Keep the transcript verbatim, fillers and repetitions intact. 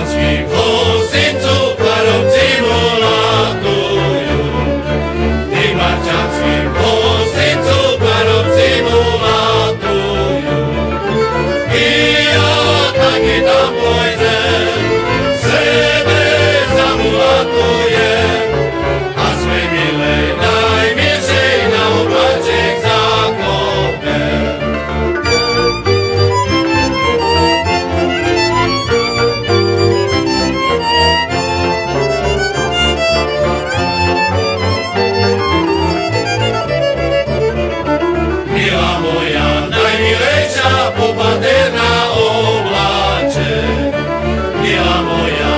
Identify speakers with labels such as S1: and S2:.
S1: svih kosincu parobci mulatuju. Ti mlačanski kosincu parobci mulatuju. I ja taki tam pojdem, sebe zamulatujem, a svoj milej najmilšej na oblaček zaklopem. Mila moja najmilejša popade na oblaček, mila moja